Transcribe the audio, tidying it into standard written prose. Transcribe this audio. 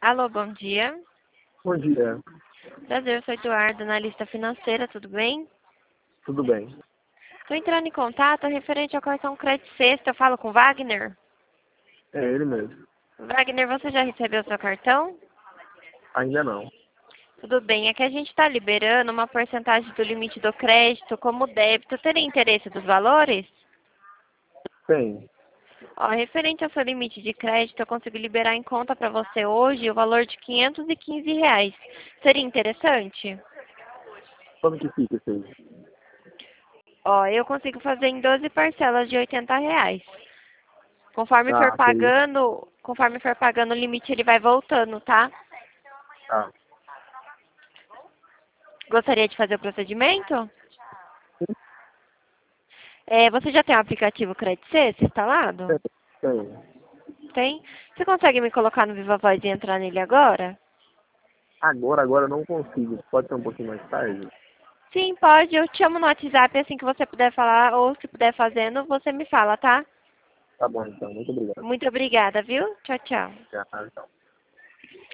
Alô, bom dia. Bom dia, Prazer, eu sou Eduardo, analista financeira, tudo bem? tudo bem? Estou entrando em contato referente ao cartão Crédito Sexta. Eu falo com Wagner. É ele mesmo. Wagner, você já recebeu seu cartão? Ainda não. Tudo bem, é que a gente está liberando uma porcentagem do limite do crédito como débito. Teria interesse dos valores? Tem. Ó, referente ao seu limite de crédito, eu consigo liberar em conta para você hoje o valor de R$ 515. Seria interessante? Como que fica isso aí? Ó, eu consigo fazer em 12 parcelas de R$ 80. Ah, ok. Conforme for pagando o limite, ele vai voltando, tá? Ah, Gostaria de fazer o procedimento? Você já tem o aplicativo Credit Sexta instalado? tem. Tem? Você consegue me colocar no Viva Voz e entrar nele agora? Agora eu não consigo. Pode ser um pouquinho mais tarde? Sim, pode. Eu te chamo no WhatsApp assim que você puder falar, ou se puder fazendo, você me fala, tá? Tá bom, então. Muito obrigado. Muito obrigada, viu? Tchau, tchau. Já, então.